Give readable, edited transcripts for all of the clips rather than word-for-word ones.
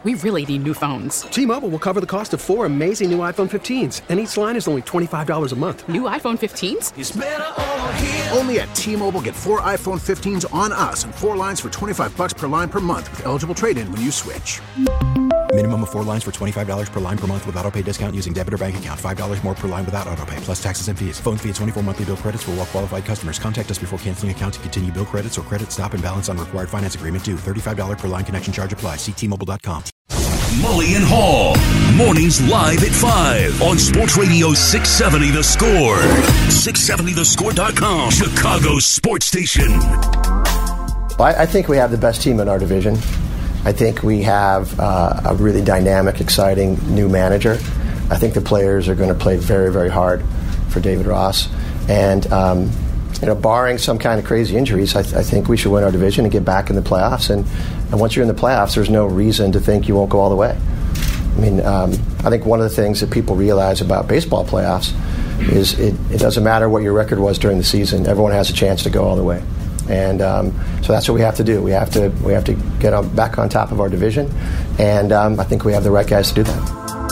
we really need new phones. T-Mobile will cover the cost of 4 amazing new iPhone 15s, and each line is only $25 a month. New iPhone 15s? It's better over here. Only at T-Mobile, get 4 iPhone 15s on us and 4 lines for $25 per line per month with eligible trade-in when you switch. Minimum of 4 lines for $25 per line per month with autopay discount using debit or bank account. $5 more per line without autopay, plus taxes and fees. Phone fee at 24 monthly bill credits for well-qualified customers. Contact us before canceling account to continue bill credits or credit stop and balance on required finance agreement due. $35 per line connection charge applies. See T-Mobile.com. Mully and Hall. Mornings live at 5 on Sports Radio 670 The Score. 670thescore.com. Chicago's sports station. I think we have the best team in our division. I think we have a really dynamic, exciting new manager. I think the players are going to play very, very hard for David Ross. And, barring some kind of crazy injuries, I think we should win our division and get back in the playoffs. And once you're in the playoffs, there's no reason to think you won't go all the way. I mean, I think one of the things that people realize about baseball playoffs is it doesn't matter what your record was during the season. Everyone has a chance to go all the way. And so that's what we have to do. We have to get back on top of our division, and I think we have the right guys to do that.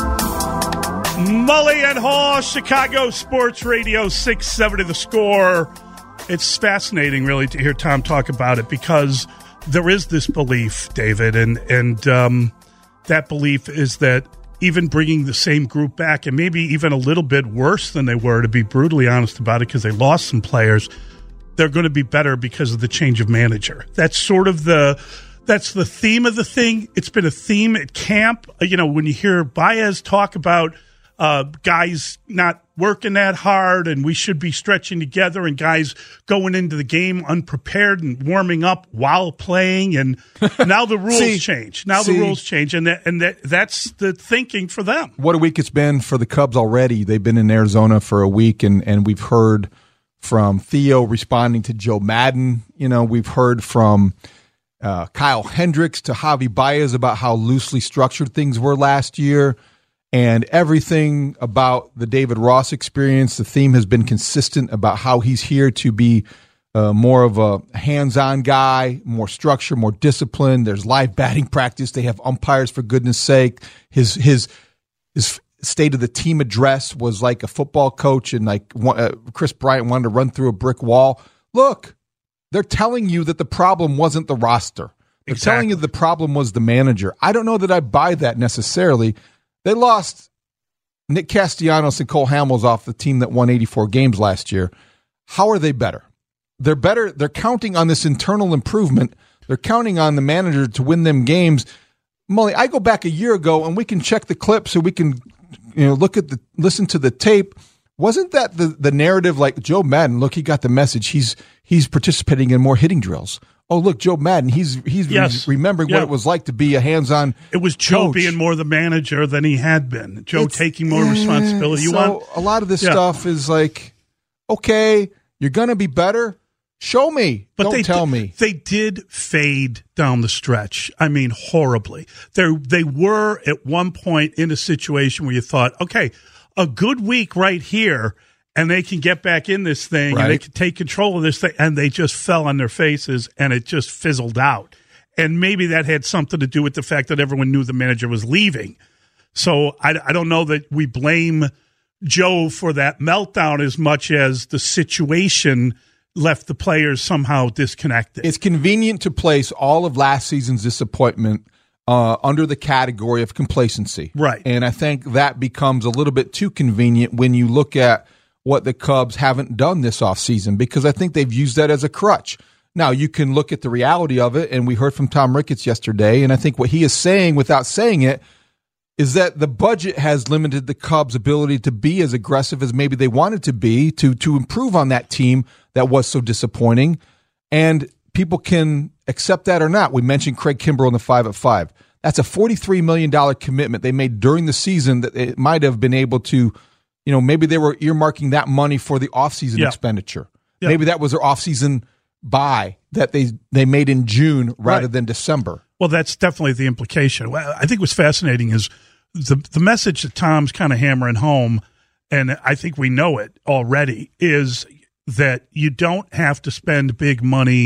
Mully and Hall, Chicago Sports Radio 670 The Score. It's fascinating, really, to hear Tom talk about it because there is this belief, David, and that belief is that even bringing the same group back, and maybe even a little bit worse than they were, to be brutally honest about it, because they lost some players, they're going to be better because of the change of manager. That's sort of the theme of the thing. It's been a theme at camp. When you hear Baez talk about guys not working that hard and we should be stretching together and guys going into the game unprepared and warming up while playing, and now the rules change. The rules change, and that's the thinking for them. What a week it's been for the Cubs already. They've been in Arizona for a week, and we've heard from Theo responding to Joe Madden. We've heard from Kyle Hendricks to Javi Baez about how loosely structured things were last year, and everything about the David Ross experience. The theme has been consistent about how he's here to be more of a hands-on guy, more structure, more discipline. There's live batting practice. They have umpires, for goodness sake. His state of the team address was like a football coach, and like Chris Bryant wanted to run through a brick wall. Look, they're telling you that the problem wasn't the roster. They're telling you the problem was the manager. I don't know that I buy that necessarily. They lost Nick Castellanos and Cole Hamels off the team that won 84 games last year. How are they better? They're better. They're counting on this internal improvement. They're counting on the manager to win them games. Mully, I go back a year ago, and we can check the clips, so we can listen to the tape. Wasn't that the narrative? Like Joe Madden, look, he got the message. He's participating in more hitting drills. Oh, look, Joe Madden, he's remembering what it was like to be a hands-on. It was Joe being more the manager than he had been. Joe taking more responsibility. A lot of this stuff is like, okay, you're going to be better. Show me. But don't tell me. They did fade down the stretch. I mean, horribly. They were at one point in a situation where you thought, okay, a good week right here, and they can get back in this thing, and they can take control of this thing, and they just fell on their faces, and it just fizzled out. And maybe that had something to do with the fact that everyone knew the manager was leaving. So I don't know that we blame Joe for that meltdown as much as the situation left the players somehow disconnected. It's convenient to place all of last season's disappointment under the category of complacency. Right. And I think that becomes a little bit too convenient when you look at what the Cubs haven't done this offseason, because I think they've used that as a crutch. Now, you can look at the reality of it, and we heard from Tom Ricketts yesterday, and I think what he is saying without saying it is that the budget has limited the Cubs' ability to be as aggressive as maybe they wanted to be to improve on that team that was so disappointing. And people can accept that or not. We mentioned Craig Kimbrell in the 5 at 5. That's a $43 million commitment they made during the season that it might have been able to, maybe they were earmarking that money for the offseason expenditure. Maybe that was their offseason buy that they made in June rather than December. Well, that's definitely the implication. Well, I think what's fascinating is the message that Tom's kind of hammering home, and I think we know it already, is that you don't have to spend big money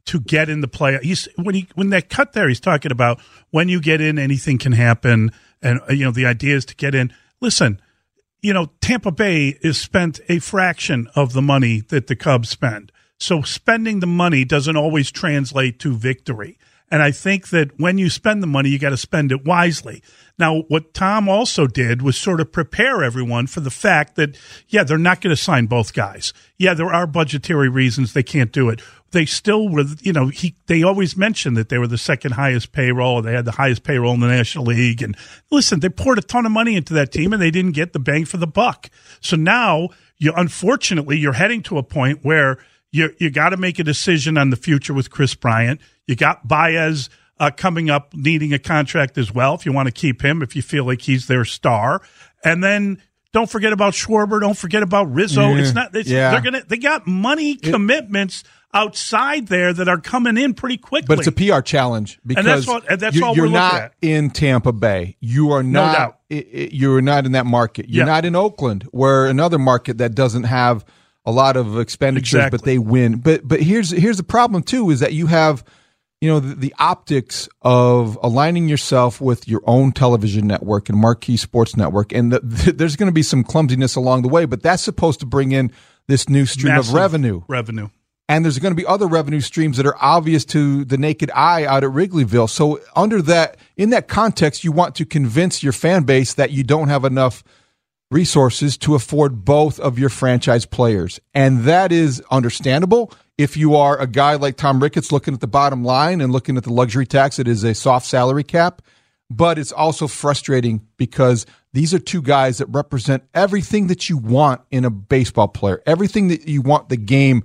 to get in the play. When that cut there, he's talking about when you get in, anything can happen, and the idea is to get in. Listen, Tampa Bay is spent a fraction of the money that the Cubs spend. So spending the money doesn't always translate to victory. And I think that when you spend the money, you got to spend it wisely. Now, what Tom also did was sort of prepare everyone for the fact that, they're not going to sign both guys. Yeah, there are budgetary reasons they can't do it. They still were, they always mentioned that they were the second highest payroll, or they had the highest payroll in the National League. And listen, they poured a ton of money into that team, and they didn't get the bang for the buck. So now, unfortunately, you're heading to a point where you got to make a decision on the future with Chris Bryant. You got Baez coming up, needing a contract as well, if you want to keep him, if you feel like he's their star. And then don't forget about Schwarber. Don't forget about Rizzo. They got money commitments outside there that are coming in pretty quickly. But it's a PR challenge because that's all we're looking at. You're not in Tampa Bay. You are not. No doubt. You're not in that market. You're not in Oakland, where another market that doesn't have a lot of expenditures, but they win. But here's the problem too: is that you have, the optics of aligning yourself with your own television network and marquee sports network, and there's going to be some clumsiness along the way. But that's supposed to bring in this new stream of revenue. And there's going to be other revenue streams that are obvious to the naked eye out at Wrigleyville. So in that context, you want to convince your fan base that you don't have enough resources to afford both of your franchise players. And that is understandable if you are a guy like Tom Ricketts looking at the bottom line and looking at the luxury tax. It is a soft salary cap. But it's also frustrating because these are two guys that represent everything that you want in a baseball player, everything that you want the game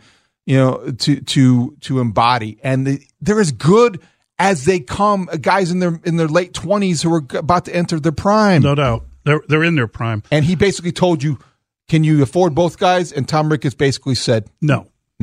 to embody. And they're as good as they come, guys in their late 20s who are about to enter their prime. No doubt. They're in their prime. And he basically told you, can you afford both guys? And Tom Ricketts basically said, no.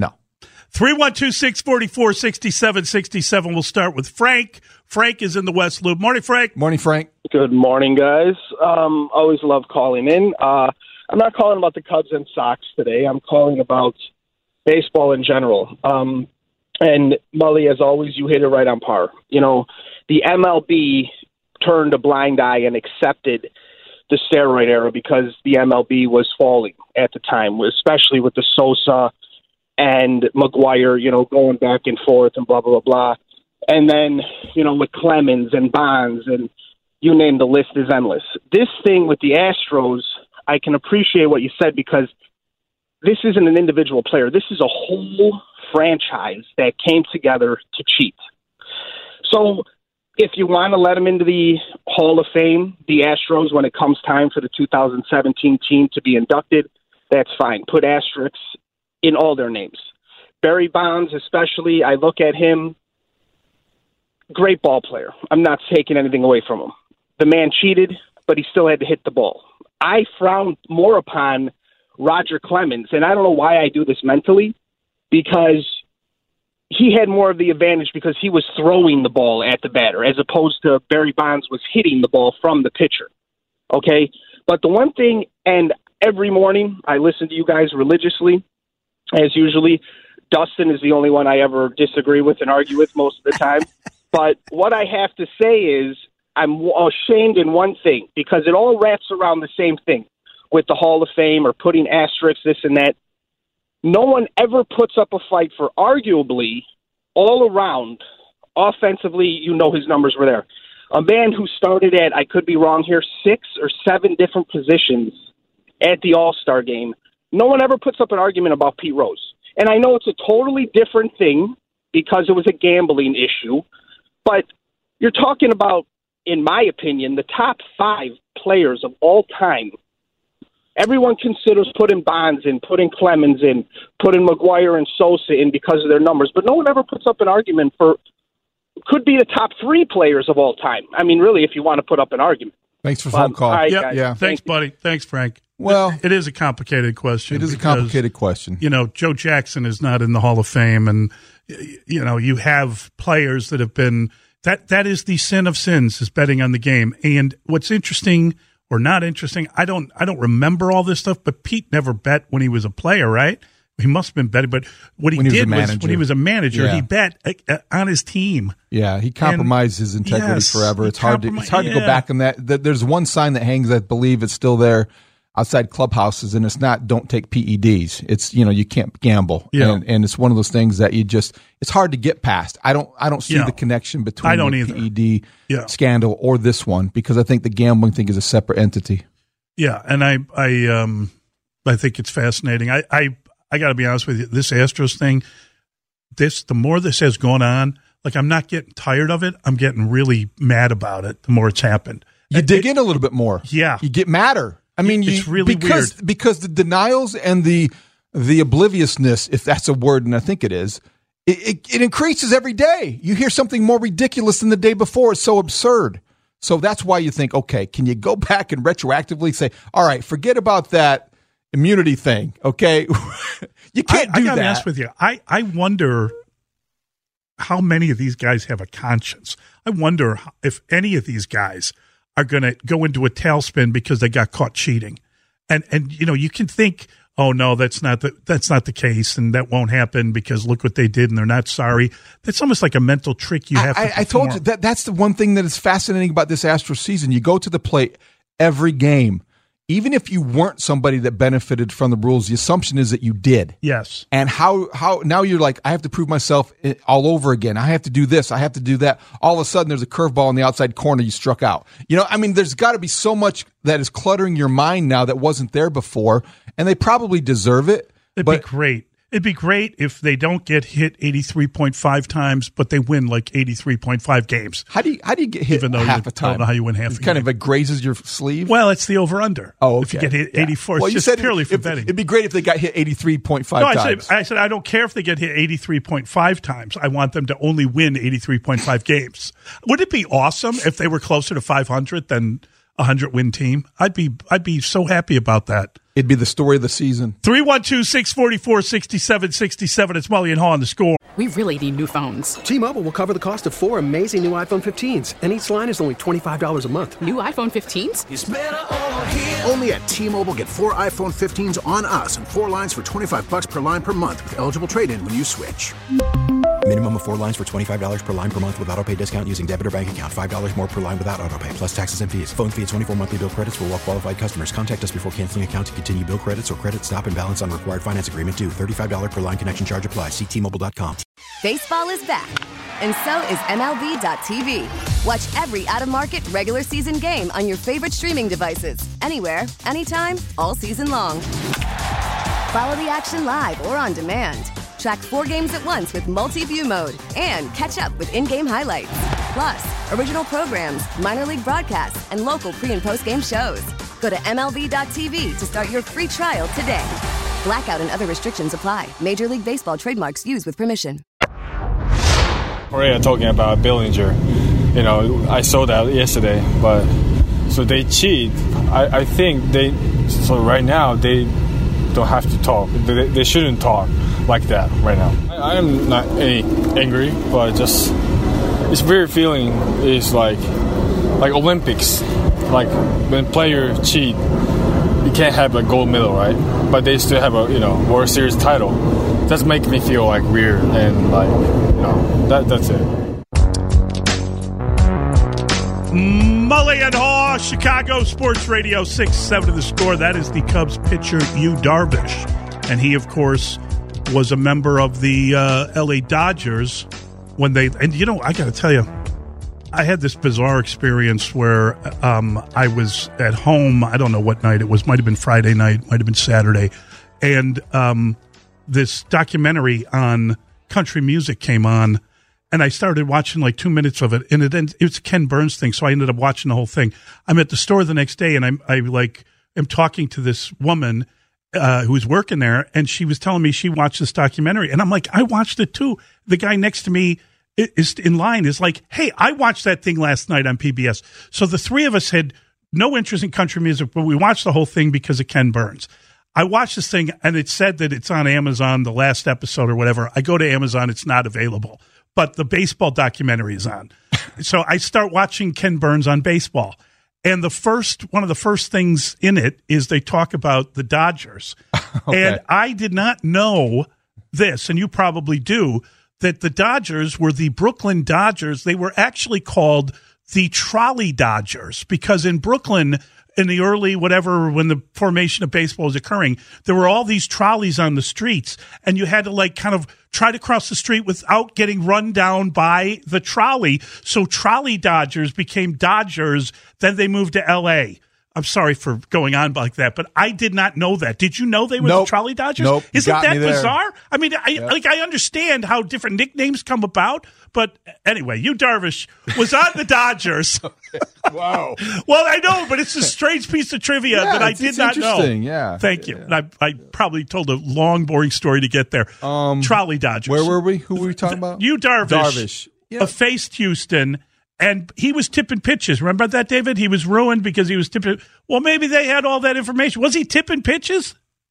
312-644-6767. We'll start with Frank. Frank is in the West Loop. Morning, Frank. Morning, Frank. Good morning, guys. Always love calling in. I'm not calling about the Cubs and Sox today. I'm calling about baseball in general. And Mully, as always, you hit it right on par. The MLB turned a blind eye and accepted the steroid era because the MLB was falling at the time, especially with the Sosa and McGuire, going back and forth and blah, blah, blah, blah. And then, with Clemens and Bonds and you name the list is endless. This thing with the Astros, I can appreciate what you said because this isn't an individual player. This is a whole franchise that came together to cheat. So if you want to let them into the Hall of Fame, the Astros, when it comes time for the 2017 team to be inducted, that's fine. Put asterisks in all their names. Barry Bonds especially, I look at him, great ball player. I'm not taking anything away from him. The man cheated, but he still had to hit the ball. I frown more upon Roger Clemens, and I don't know why I do this mentally, because he had more of the advantage because he was throwing the ball at the batter as opposed to Barry Bonds was hitting the ball from the pitcher. Okay? But the one thing, and every morning I listen to you guys religiously, as usually. Dustin is the only one I ever disagree with and argue with most of the time. But what I have to say is I'm ashamed in one thing, because it all wraps around the same thing with the Hall of Fame or putting asterisks, this and that. No one ever puts up a fight for arguably all around offensively. His numbers were there. A man who started at, I could be wrong here, 6 or 7 different positions at the All-Star game. No one ever puts up an argument about Pete Rose. And I know it's a totally different thing because it was a gambling issue, but you're talking about, in my opinion, the top 5 players of all time. Everyone considers putting Bonds in, putting Clemens in, putting McGuire and Sosa in because of their numbers, but no one ever puts up an argument for could be the top 3 players of all time. I mean, really, if you want to put up an argument. Thanks for the phone call. Right, yeah. Thanks, buddy. Thanks, Frank. Well, it is a complicated question. It is a complicated question. Joe Jackson is not in the Hall of Fame, and you have players that have been that is the sin of sins, is betting on the game. And what's interesting or not interesting, I don't remember all this stuff, but Pete never bet when he was a player, right? He must have been betting, but what he did was when he was a manager, he bet on his team. Yeah, he compromised his integrity forever. It's hard to go back on that. There's one sign that hangs, I believe it's still there outside clubhouses, and it's not "Don't take PEDs." It's you can't gamble, and it's one of those things that it's hard to get past. I don't see the connection between the PED scandal or this one, because I think the gambling thing is a separate entity. Yeah, and I think it's fascinating. I got to be honest with you. This Astros thing, the more this has gone on, like I'm not getting tired of it. I'm getting really mad about it. The more it's happened, you dig in a little bit more. Yeah, you get madder. I mean, it's really weird because the denials and the obliviousness, if that's a word, and I think it is, it increases every day. You hear something more ridiculous than the day before. It's so absurd. So that's why you think, okay, can you go back and retroactively say, all right, forget about that immunity thing, okay? You can't do that. I gotta be honest with you. I wonder how many of these guys have a conscience. I wonder if any of these guys are going to go into a tailspin because they got caught cheating. And you can think, oh no, that's not the case, and that won't happen because look what they did and they're not sorry. That's almost like a mental trick you have to perform. I told you that's the one thing that is fascinating about this Astros season. You go to the plate every game. Even if you weren't somebody that benefited from the rules, the assumption is that you did. Yes. And how now you're like, I have to prove myself all over again. I have to do this. I have to do that. All of a sudden, there's a curveball in the outside corner you struck out. There's got to be so much that is cluttering your mind now that wasn't there before, and they probably deserve it. It'd be great. It'd be great if they don't get hit 83.5 times, but they win like 83.5 games. How do you get hit half a time? I don't know how you win half a game. It kind of like grazes your sleeve? Well, it's the over-under. Oh, okay. If you get hit 84, it's just purely for betting. It'd be great if they got hit 83.5 times. I said I don't care if they get hit 83.5 times. I want them to only win 83.5 games. Would it be awesome if they were closer to 500 than a 100-win team? I'd be so happy about that. It'd be the story of the season. 312-644-6767. It's Mully and Haw on The Score. We really need new phones. T-Mobile will cover the cost of 4 amazing new iPhone 15s, and each line is only $25 a month. New iPhone 15s? It's better over here. Only at T-Mobile, get 4 iPhone 15s on us and 4 lines for $25 per line per month with eligible trade-in when you switch. Minimum of 4 lines for $25 per line per month with autopay discount using debit or bank account. $5 more per line without autopay, plus taxes and fees. Phone fee at 24 monthly bill credits for well-qualified customers. Contact us before canceling account to continue bill credits or credit stop and balance on required finance agreement due. $35 per line connection charge applies. See T-Mobile.com. Baseball is back, and so is MLB.tv. Watch every out-of-market regular season game on your favorite streaming devices. Anywhere, anytime, all season long. Follow the action live or on demand. Track 4 games at once with multi-view mode and catch up with in-game highlights. Plus, original programs, minor league broadcasts, and local pre- and post-game shows. Go to MLB.tv to start your free trial today. Blackout and other restrictions apply. Major League Baseball trademarks used with permission. Correa talking about Bellinger. I saw that yesterday, but so they cheat. I think right now they don't have to talk. They shouldn't talk like that right now. I am not angry, but just it's very feeling is like Olympics. Like when players cheat, you can't have a gold medal, right? But they still have a World Series title. That's making me feel like weird and that's it. Mully and Haw, Chicago Sports Radio 6-7 to The Score. That is the Cubs pitcher, Yu Darvish. And he, of course, was a member of the L.A. Dodgers when they... And, I got to tell you, I had this bizarre experience where I was at home. I don't know what night it was. Might have been Friday night. Might have been Saturday. And this documentary on country music came on. And I started watching like 2 minutes of it, and it was a Ken Burns thing, so I ended up watching the whole thing. I'm at the store the next day, and I'm talking to this woman who's working there, and she was telling me she watched this documentary, and I'm like, I watched it too. The guy next to me is in line is like, hey, I watched that thing last night on PBS. So the three of us had no interest in country music, but we watched the whole thing because of Ken Burns. I watched this thing, and it said that it's on Amazon, the last episode or whatever. I go to Amazon, it's not available. But the baseball documentary is on. So I start watching Ken Burns on baseball. And one of the first things in it is they talk about the Dodgers. Okay. And I did not know this, and you probably do, that the Dodgers were the Brooklyn Dodgers. They were actually called the Trolley Dodgers because in Brooklyn, in the early whatever, when the formation of baseball was occurring, there were all these trolleys on the streets, and you had to like kind of try to cross the street without getting run down by the trolley. So Trolley Dodgers became Dodgers. Then they moved to L.A. I'm sorry for going on like that, but I did not know that. Did you know they were the Trolley Dodgers? Nope. Isn't that bizarre? I mean, I understand how different nicknames come about, but anyway, Yu Darvish was on the Dodgers. Wow. Well, I know, but it's a strange piece of trivia that I did not know. Yeah. Thank you. And I probably told a long, boring story to get there. Trolley Dodgers. Where were we? Who were we talking about? Yu Darvish. Faced Houston. And he was tipping pitches. Remember that, David? He was ruined because he was tipping. Well, maybe they had all that information. Was he tipping pitches?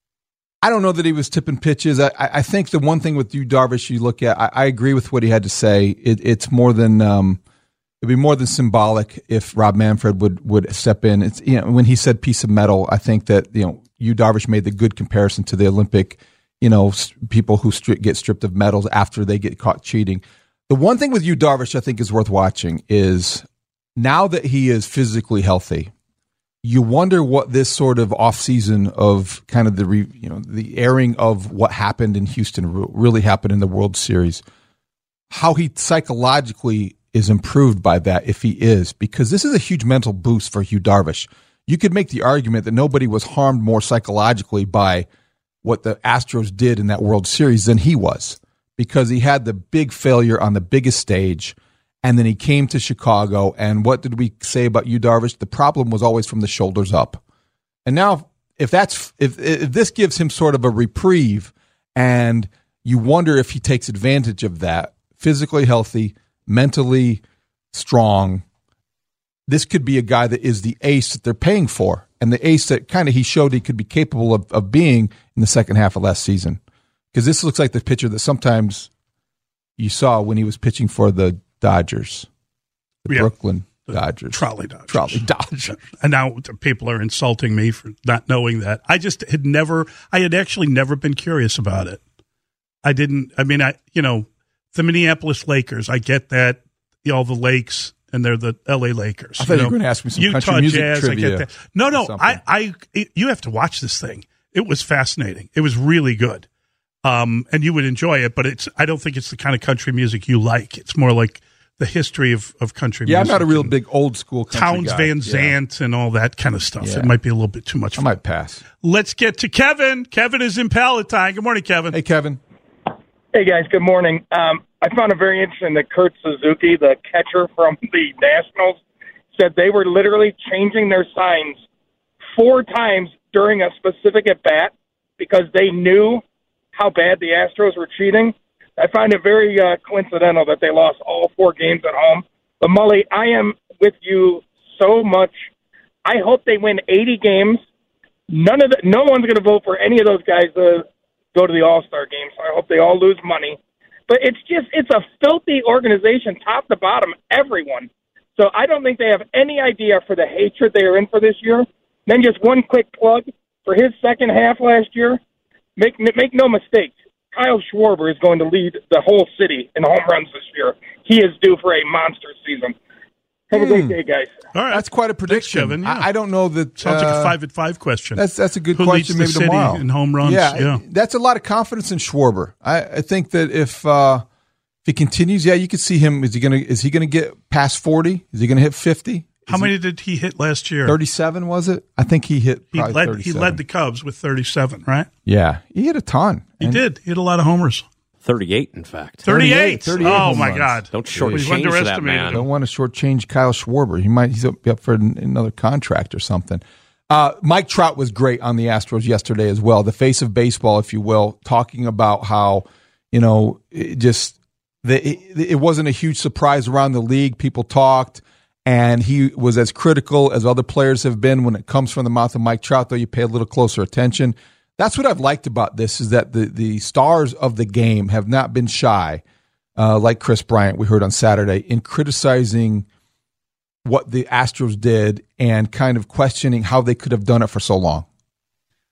I don't know that he was tipping pitches. I think the one thing with Yu Darvish you look at, I agree with what he had to say. It's more than it'd be more than symbolic if Rob Manfred would step in. It's when he said piece of metal, I think that Yu Darvish made the good comparison to the Olympic people who get stripped of medals after they get caught cheating. The one thing with Yu Darvish I think is worth watching is now that he is physically healthy, you wonder what this sort of offseason of kind of the airing of what happened in Houston really happened in the World Series, how he psychologically is improved by that if he is, because this is a huge mental boost for Yu Darvish. You could make the argument that nobody was harmed more psychologically by what the Astros did in that World Series than he was. Because he had the big failure on the biggest stage, and then he came to Chicago, and what did we say about Yu Darvish? The problem was always from the shoulders up. And now, if this gives him sort of a reprieve, and you wonder if he takes advantage of that, physically healthy, mentally strong, this could be a guy that is the ace that they're paying for, and the ace that kind of he showed he could be capable of being in the second half of last season. Because this looks like the pitcher that sometimes you saw when he was pitching for the Dodgers, Brooklyn Dodgers. Trolley Dodgers. And now people are insulting me for not knowing that. I had actually never been curious about it. The Minneapolis Lakers, I get that, all the Lakes, and they're the L.A. Lakers. I thought you were going to ask me some Utah country music Jazz, trivia. I get that. No, you have to watch this thing. It was fascinating. It was really good. And you would enjoy it, but I don't think it's the kind of country music you like. It's more like the history of country music. Yeah, I'm not a real big old school country Towns guy. Van Zandt and all that kind of stuff. Yeah. It might be a little bit too much. I might pass. Let's get to Kevin. Kevin is in Palatine. Good morning, Kevin. Hey, Kevin. Hey, guys. Good morning. I found it very interesting that Kurt Suzuki, the catcher from the Nationals, said they were literally changing their signs 4 times during a specific at-bat because they knew how bad the Astros were cheating. I find it very coincidental that they lost all 4 games at home. But, Mully, I am with you so much. I hope they win 80 games. No one's going to vote for any of those guys to go to the All-Star game, so I hope they all lose money. But it's a filthy organization, top to bottom, everyone. So I don't think they have any idea for the hatred they are in for this year. Then just one quick plug for his second half last year. Make no mistake, Kyle Schwarber is going to lead the whole city in home runs this year. He is due for a monster season. Have a great day, guys. All right, that's quite a prediction. Thanks, Kevin. Yeah. I don't know that. Sounds like a 5 at 5 question. That's a good Who question. Leads Maybe the tomorrow city in home runs. Yeah, that's a lot of confidence in Schwarber. I think that if he continues, you could see him. Is he gonna get past 40? Is he gonna hit 50? How many did he hit last year? 37 was it? I think he hit. He led the Cubs with 37, right? Yeah, he hit a ton. He did. He hit a lot of homers. 38, in fact. 38. Oh my runs. God! Don't shortchange that man. Don't want to shortchange Kyle Schwarber. He's up for another contract or something. Mike Trout was great on the Astros yesterday as well. The face of baseball, if you will, talking about how it wasn't a huge surprise around the league. People talked. And he was as critical as other players have been when it comes from the mouth of Mike Trout, though you pay a little closer attention. That's what I've liked about this is that the stars of the game have not been shy, like Chris Bryant we heard on Saturday, in criticizing what the Astros did and kind of questioning how they could have done it for so long.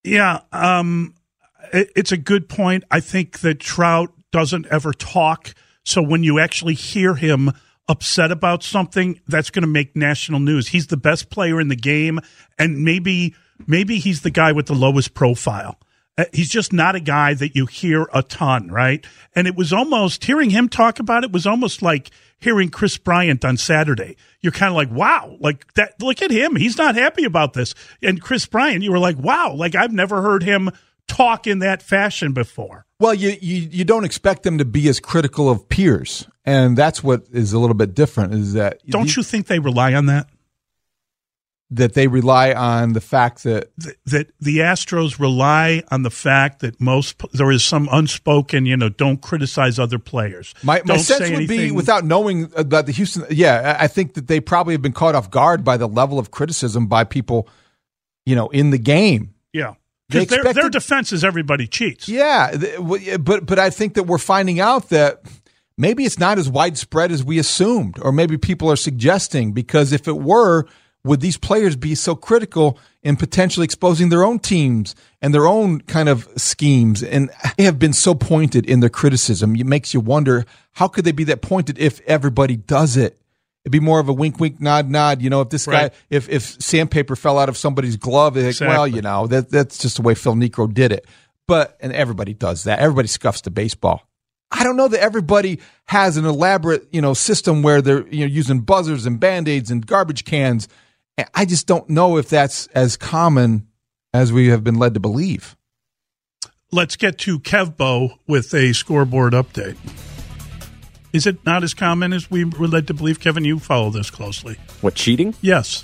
Yeah, it's a good point. I think that Trout doesn't ever talk, so when you actually hear him upset about something, that's going to make national news. He's the best player in the game, and maybe he's the guy with the lowest profile. He's just not a guy that you hear a ton, right? And it was almost, hearing him talk about it was almost like hearing Chris Bryant on Saturday. You're kind of like, wow, like that. Look at him. He's not happy about this. And Chris Bryant, you were like, wow, like I've never heard him talk in that fashion before. Well, you don't expect them to be as critical of peers, and that's what is a little bit different. Is that don't you think they rely on that? That they rely on the fact that the Astros rely on the fact that there is some unspoken, don't criticize other players. My sense would be, without knowing about the Houston, I think that they probably have been caught off guard by the level of criticism by people, in the game. Yeah. Because their defense is everybody cheats. Yeah, but I think that we're finding out that maybe it's not as widespread as we assumed, or maybe people are suggesting, because if it were, would these players be so critical in potentially exposing their own teams and their own kind of schemes? And they have been so pointed in their criticism. It makes you wonder, how could they be that pointed if everybody does it? It'd be more of a wink, wink, nod, nod. If this guy, if sandpaper fell out of somebody's glove, it's like, exactly. Well, that's just the way Phil Niekro did it. And everybody does that. Everybody scuffs the baseball. I don't know that everybody has an elaborate, system where they're using buzzers and Band-Aids and garbage cans. I just don't know if that's as common as we have been led to believe. Let's get to Kevbo with a scoreboard update. Is it not as common as we were led to believe? Kevin, you follow this closely. What, cheating? Yes.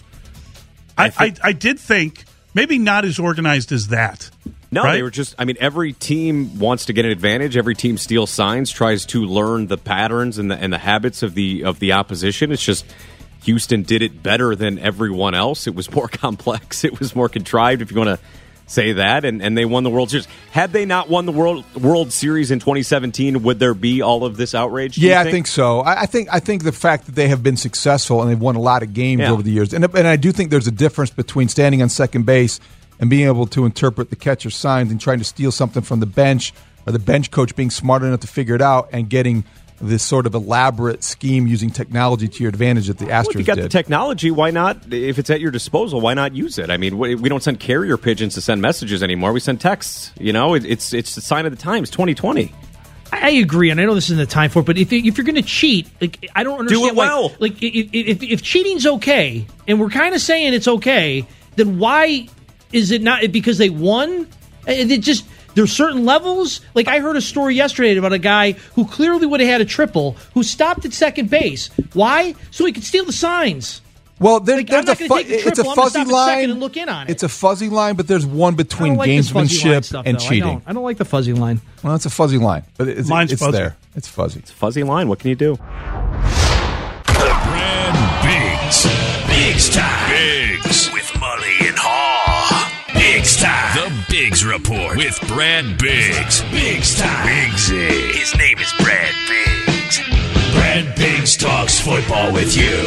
I did think maybe not as organized as that. No, right? They were just, every team wants to get an advantage. Every team steals signs, tries to learn the patterns and the habits of the opposition. It's just Houston did it better than everyone else. It was more complex. It was more contrived, if you want to say that, and they won the World Series. Had they not won the World Series in 2017, would there be all of this outrage? Yeah, I think so. I think the fact that they have been successful and they've won a lot of games over the years, and I do think there's a difference between standing on second base and being able to interpret the catcher's signs and trying to steal something from the bench, or the bench coach being smart enough to figure it out and getting this sort of elaborate scheme using technology to your advantage that the Astros did. If you got the technology, why not? If it's at your disposal, why not use it? We don't send carrier pigeons to send messages anymore. We send texts. It's the sign of the times, 2020. I agree, and I know this isn't the time for it, but if you're going to cheat, I don't understand. Do it well. If cheating's okay, and we're kind of saying it's okay, then why is it not? Because they won? There's certain levels. Like, I heard a story yesterday about a guy who clearly would have had a triple, who stopped at second base. Why? So he could steal the signs. Well, it's a fuzzy line. And look in on it. It's a fuzzy line, but there's one between gamesmanship and cheating. I don't like the fuzzy line. Well, it's a fuzzy line, but it's fuzzy. there. It's fuzzy. It's a fuzzy line. What can you do? Brad Biggs time. Biggs with Mully and Haw. Biggs time. The Biggs Report with Brad Biggs. Biggs time. Biggsy. His name is Brad Biggs. Brad Biggs talks football with you.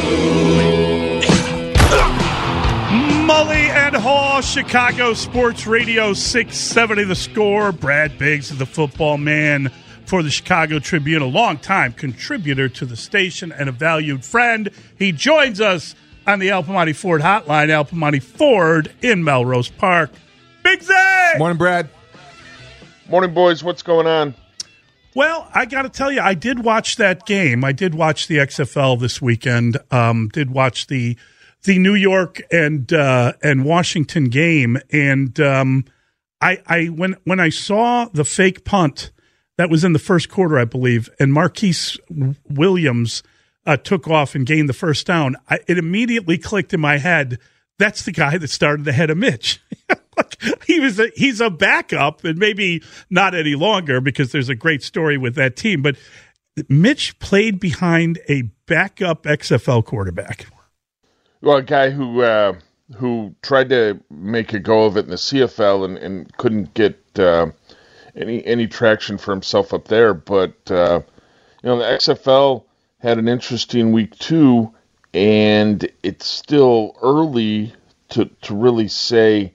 Mully and Haw, Chicago Sports Radio 670 The Score. Brad Biggs is the football man for the Chicago Tribune, a longtime contributor to the station and a valued friend. He joins us on the Al Piemonte Ford hotline, Al Piemonte Ford in Melrose Park. Biggsy! Morning, Brad. Morning, boys. What's going on? Well, I got to tell you, I did watch that game. I did watch the XFL this weekend. Did watch the New York and Washington game, and when I saw the fake punt that was in the first quarter, I believe, and Marquise Williams took off and gained the first down, it immediately clicked in my head. That's the guy that started ahead of Mitch. He's a backup, and maybe not any longer because there's a great story with that team. But Mitch played behind a backup XFL quarterback. Well, a guy who tried to make a go of it in the CFL and couldn't get any traction for himself up there. But the XFL had an interesting week too, and it's still early to really say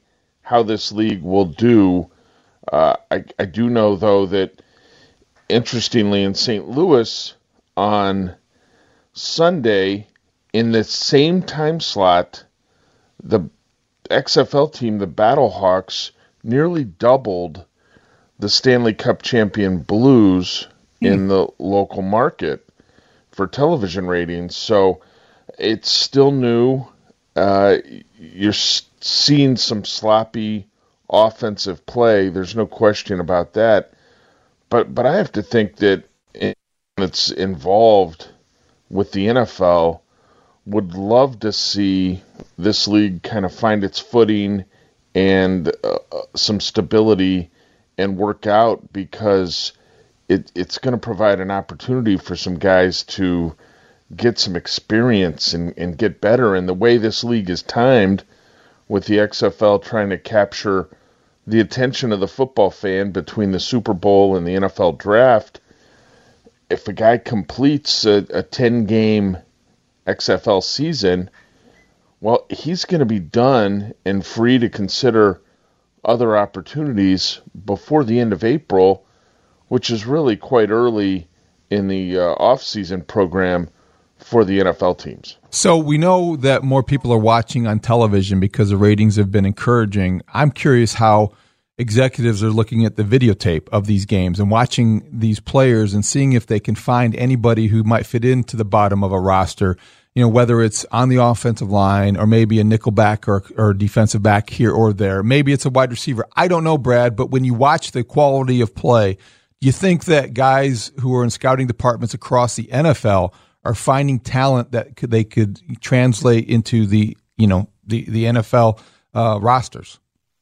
how this league will do. I do know, though, that interestingly in St. Louis on Sunday, in the same time slot, the XFL team, the Battlehawks, nearly doubled the Stanley Cup champion Blues in the local market for television ratings. So it's still new. You're seeing some sloppy offensive play. There's no question about that. But I have to think that it's involved with the NFL would love to see this league kind of find its footing and some stability and work out, because it's going to provide an opportunity for some guys to get some experience and get better. And the way this league is timed, with the XFL trying to capture the attention of the football fan between the Super Bowl and the NFL draft, if a guy completes a 10-game XFL season, well, he's going to be done and free to consider other opportunities before the end of April, which is really quite early in the off-season program for the NFL teams. So we know that more people are watching on television because the ratings have been encouraging. I'm curious how executives are looking at the videotape of these games and watching these players and seeing if they can find anybody who might fit into the bottom of a roster, whether it's on the offensive line or maybe a nickelback or defensive back here or there. Maybe it's a wide receiver. I don't know, Brad, but when you watch the quality of play, do you think that guys who are in scouting departments across the NFL are finding talent that they could translate into the NFL rosters?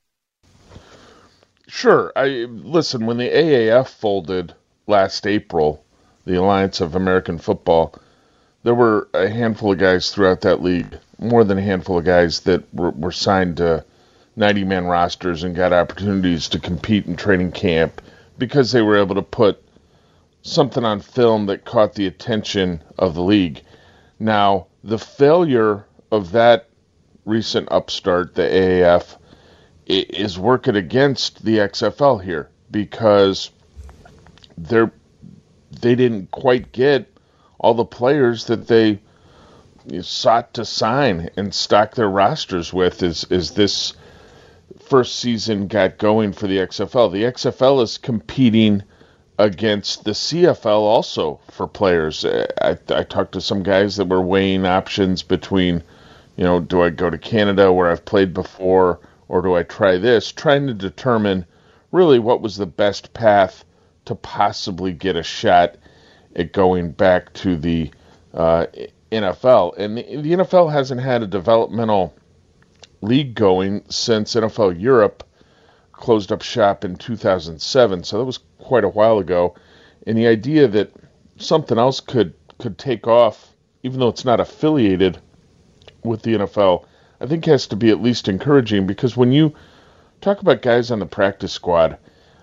Sure. Listen, when the AAF folded last April, the Alliance of American Football, there were a handful of guys throughout that league, more than a handful of guys that were signed to 90-man rosters and got opportunities to compete in training camp because they were able to put something on film that caught the attention of the league. Now, the failure of that recent upstart, the AAF, is working against the XFL here, because they didn't quite get all the players that they sought to sign and stock their rosters with as this first season got going for the XFL. The XFL is competing against the CFL also for players. I talked to some guys that were weighing options between, do I go to Canada where I've played before, or do I try this, trying to determine really what was the best path to possibly get a shot at going back to the NFL. And the NFL hasn't had a developmental league going since NFL Europe closed up shop in 2007, so that was quite a while ago. And the idea that something else could take off, even though it's not affiliated with the NFL, I think has to be at least encouraging, because when you talk about guys on the practice squad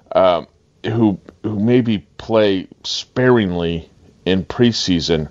who maybe play sparingly in preseason,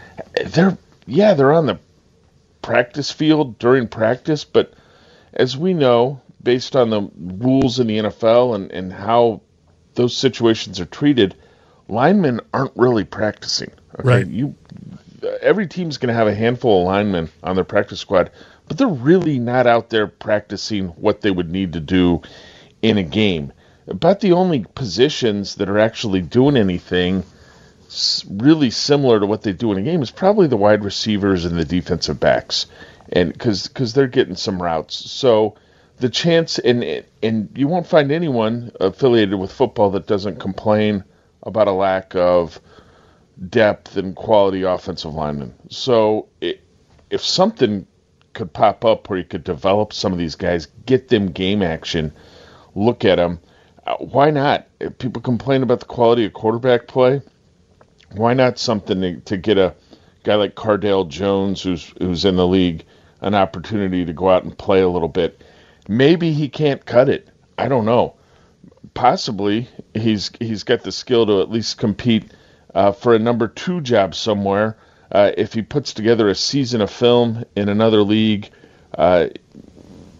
they're on the practice field during practice, but as we know, based on the rules in the NFL and how those situations are treated, linemen aren't really practicing. Okay? Right. Every team's going to have a handful of linemen on their practice squad, but they're really not out there practicing what they would need to do in a game. About the only positions that are actually doing anything really similar to what they do in a game is probably the wide receivers and the defensive backs, and because they're getting some routes. So the chance, and you won't find anyone affiliated with football that doesn't complain about a lack of depth and quality offensive linemen. So if something could pop up where you could develop some of these guys, get them game action, look at them, why not? If people complain about the quality of quarterback play, why not something to get a guy like Cardale Jones, who's in the league, an opportunity to go out and play a little bit? Maybe he can't cut it. I don't know. Possibly he's got the skill to at least compete for a number 2 job somewhere. If he puts together a season of film in another league,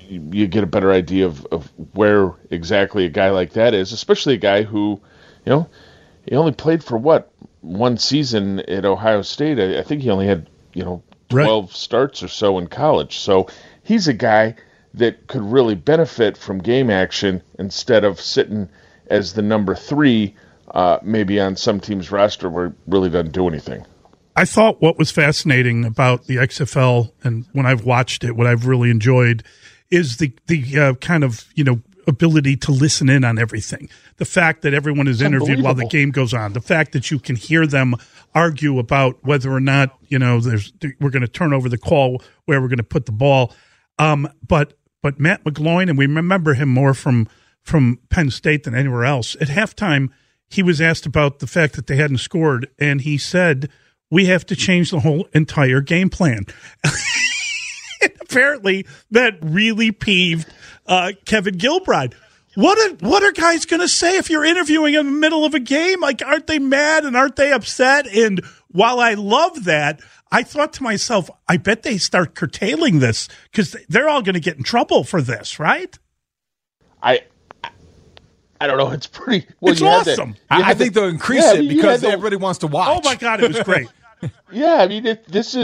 you get a better idea of where exactly a guy like that is, especially a guy who, he only played for one season at Ohio State. I think he only had, 12 starts or so in college. So he's a guy that could really benefit from game action instead of sitting as the number 3, maybe on some team's roster where it really doesn't do anything. I thought what was fascinating about the XFL, and when I've watched it, what I've really enjoyed is the kind of, ability to listen in on everything. The fact that everyone is interviewed while the game goes on. The fact that you can hear them argue about whether or not, we're going to turn over the call, where we're going to put the ball. But Matt McGloin, and we remember him more from Penn State than anywhere else. At halftime, he was asked about the fact that they hadn't scored, and he said, we have to change the whole entire game plan. Apparently, that really peeved Kevin Gilbride. What are guys going to say if you're interviewing in the middle of a game? Like, aren't they mad and aren't they upset? And while I love that, I thought to myself, I bet they start curtailing this because they're all going to get in trouble for this, right? I don't know. It's pretty. Well, it's awesome. I think they'll increase it because everybody wants to watch. Oh my God, it was great. Yeah, I mean,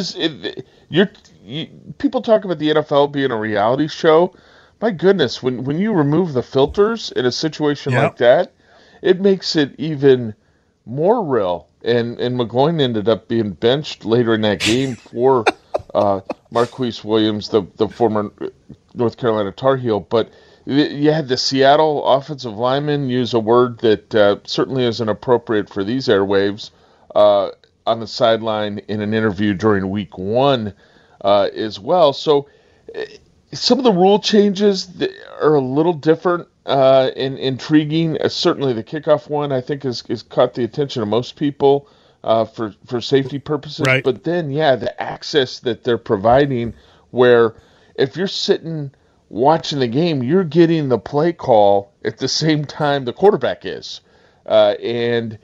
people talk about the NFL being a reality show. My goodness, when you remove the filters in a situation like that, it makes it even more real. And McGloin ended up being benched later in that game for Marquise Williams, the former North Carolina Tar Heel. But you had the Seattle offensive lineman use a word that certainly isn't appropriate for these airwaves on the sideline in an interview during week 1 as well. So some of the rule changes are a little different and intriguing. Certainly the kickoff one, I think, has caught the attention of most people for safety purposes. Right. But then, the access that they're providing where if you're sitting watching the game, you're getting the play call at the same time the quarterback is. And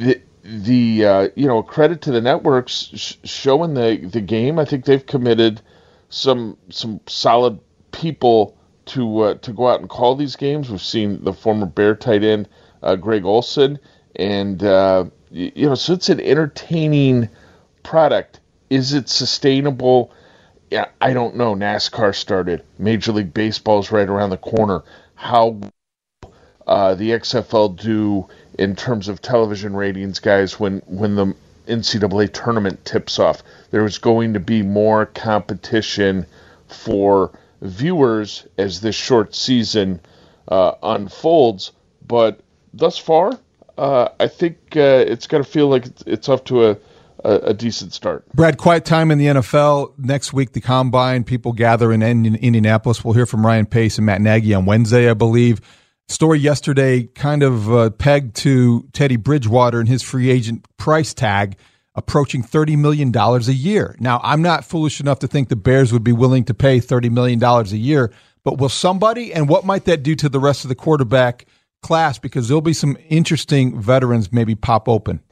the credit to the networks showing the game. I think they've committed some solid people to go out and call these games. We've seen the former Bear tight end Greg Olsen, and so it's an entertaining product. Is it sustainable? Yeah, I don't know. NASCAR started. Major League Baseball's right around the corner. How the XFL do in terms of television ratings, guys, when the NCAA tournament tips off? There is going to be more competition for viewers as this short season unfolds. But thus far, I think it's going to feel like it's off to a decent start. Brad, quiet time in the NFL. Next week, the Combine. People gather in Indianapolis. We'll hear from Ryan Pace and Matt Nagy on Wednesday, I believe. Story yesterday kind of pegged to Teddy Bridgewater and his free agent price tag approaching $30 million a year. Now, I'm not foolish enough to think the Bears would be willing to pay $30 million a year, but will somebody, and what might that do to the rest of the quarterback class? Because there'll be some interesting veterans maybe pop open.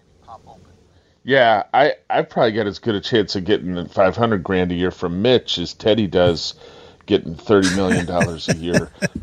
Yeah, I probably got as good a chance of getting $500,000 a year from Mitch as Teddy does getting $30 million a year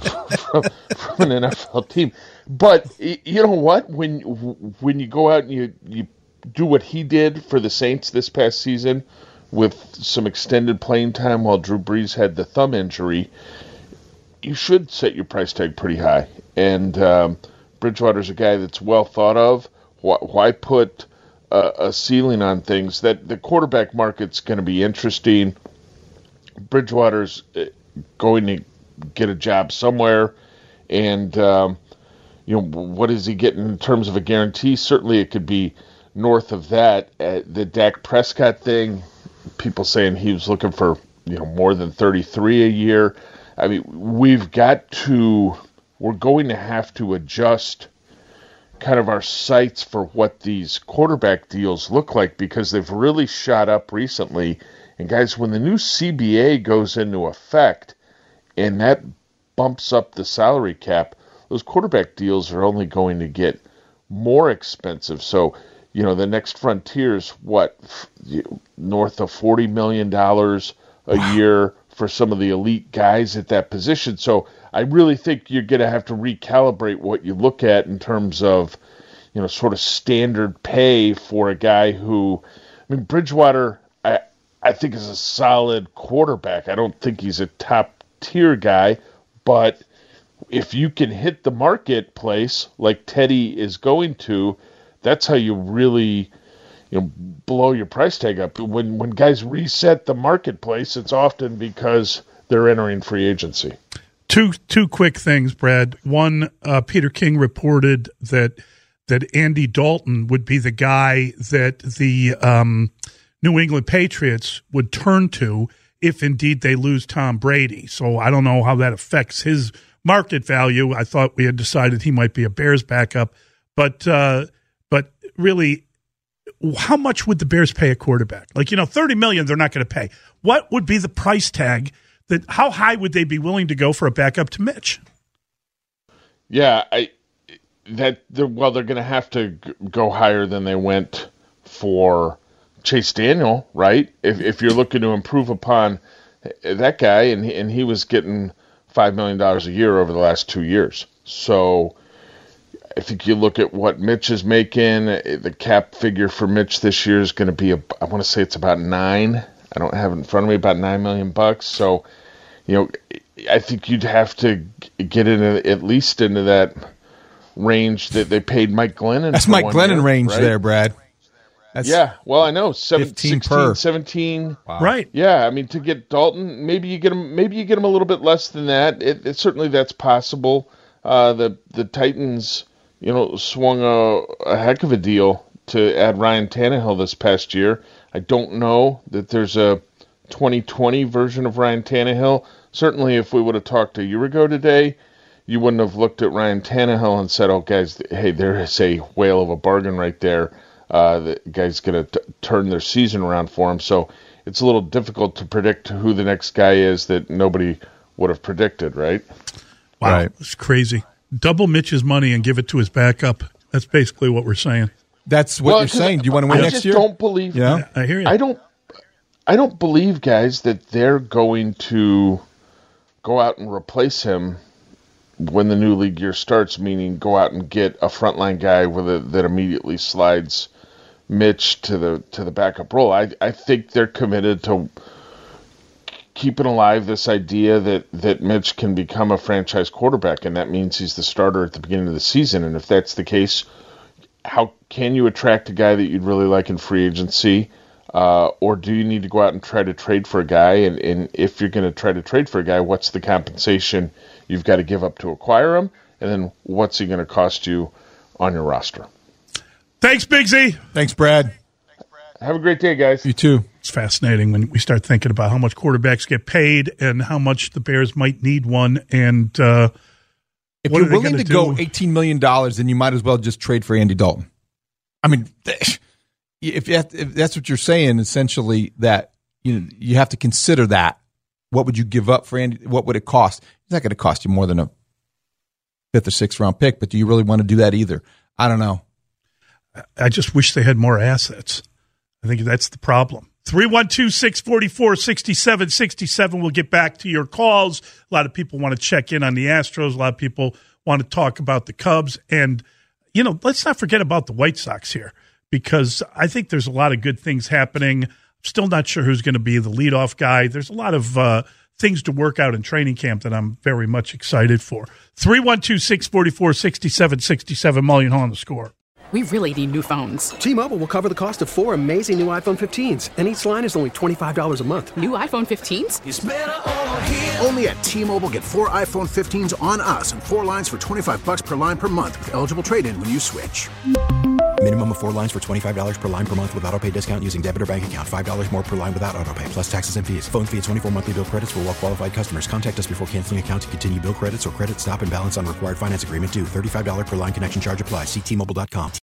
from an NFL team. But you know what? When you go out and you do what he did for the Saints this past season with some extended playing time while Drew Brees had the thumb injury, you should set your price tag pretty high. And Bridgewater's a guy that's well thought of. Why put a ceiling on things? That the quarterback market's going to be interesting. Bridgewater's going to get a job somewhere, and what is he getting in terms of a guarantee? Certainly, it could be north of that. The Dak Prescott thing, people saying he was looking for more than 33 a year. I mean, we're going to have to adjust kind of our sights for what these quarterback deals look like, because they've really shot up recently. And guys, when the new CBA goes into effect and that bumps up the salary cap, those quarterback deals are only going to get more expensive. So, the next frontier is north of $40 million a year for some of the elite guys at that position. So I really think you're going to have to recalibrate what you look at in terms of, sort of standard pay for a guy who, Bridgewater, I think is a solid quarterback. I don't think he's a top tier guy, but if you can hit the marketplace like Teddy is going to, that's how you really blow your price tag up. When guys reset the marketplace, it's often because they're entering free agency. Two quick things, Brad. One, Peter King reported that Andy Dalton would be the guy that the New England Patriots would turn to if indeed they lose Tom Brady. So I don't know how that affects his market value. I thought we had decided he might be a Bears backup, but really, how much would the Bears pay a quarterback? $30 million they're not going to pay. What would be the price tag? How high would they be willing to go for a backup to Mitch? Yeah, they're going to have to go higher than they went for Chase Daniel, right? If you're looking to improve upon that guy, and he was getting $5 million a year over the last 2 years. So I think you look at what Mitch is making, the cap figure for Mitch this year is going to be, I want to say it's about $9 million. I don't have it in front of me, about $9 million. So, I think you'd have to get at least into that range that they paid Mike Glennon. That's Mike Glennon range, right? There, Brad. That's I know. 16 per 17. Wow. Right. Yeah, to get Dalton, maybe you get him a little bit less than that. It certainly that's possible. The Titans, swung a heck of a deal to add Ryan Tannehill this past year. I don't know that there's a 2020 version of Ryan Tannehill. Certainly, if we would have talked a year ago today, you wouldn't have looked at Ryan Tannehill and said, "Oh, guys, hey, there is a whale of a bargain right there." The guy's going to turn their season around for him. So it's a little difficult to predict who the next guy is that nobody would have predicted, right? Wow, right. It's crazy. Double Mitch's money and give it to his backup. That's basically what we're saying. That's what you're saying. Do you want to win next year? I just don't believe. Yeah, I hear you. I don't believe, guys, that they're going to go out and replace him when the new league year starts. Meaning, go out and get a frontline guy that immediately slides Mitch to the backup role. I think they're committed to keeping alive this idea that Mitch can become a franchise quarterback, and that means he's the starter at the beginning of the season. And if that's the case, how can you attract a guy that you'd really like in free agency? Or do you need to go out and try to trade for a guy? And if you're going to try to trade for a guy, what's the compensation you've got to give up to acquire him? And then what's he going to cost you on your roster? Thanks, Big Z. Thanks, Brad. Have a great day, guys. You too. It's fascinating when we start thinking about how much quarterbacks get paid and how much the Bears might need one. And if you're willing to go $18 million, then you might as well just trade for Andy Dalton. If that's what you're saying, essentially, that you have to consider that. What would you give up for Andy? What would it cost? It's not going to cost you more than a 5th or 6th round pick, but do you really want to do that either? I don't know. I just wish they had more assets. I think that's the problem. 312-644-6767. We'll get back to your calls. A lot of people want to check in on the Astros. A lot of people want to talk about the Cubs. And, let's not forget about the White Sox here, because I think there's a lot of good things happening. I'm still not sure who's going to be the leadoff guy. There's a lot of things to work out in training camp that I'm very much excited for. 312-644-6767. Mully and Haw on The Score. We really need new phones. T-Mobile will cover the cost of 4 amazing new iPhone 15s, and each line is only $25 a month. New iPhone 15s? It's better over here. Only at T-Mobile, get 4 iPhone 15s on us and 4 lines for $25 per line per month with eligible trade-in when you switch. Minimum of 4 lines for $25 per line per month with autopay discount using debit or bank account. $5 more per line without autopay, plus taxes and fees. Phone fee at 24 monthly bill credits for well-qualified customers. Contact us before canceling account to continue bill credits or credit stop and balance on required finance agreement due. $35 per line connection charge applies. See T-Mobile.com.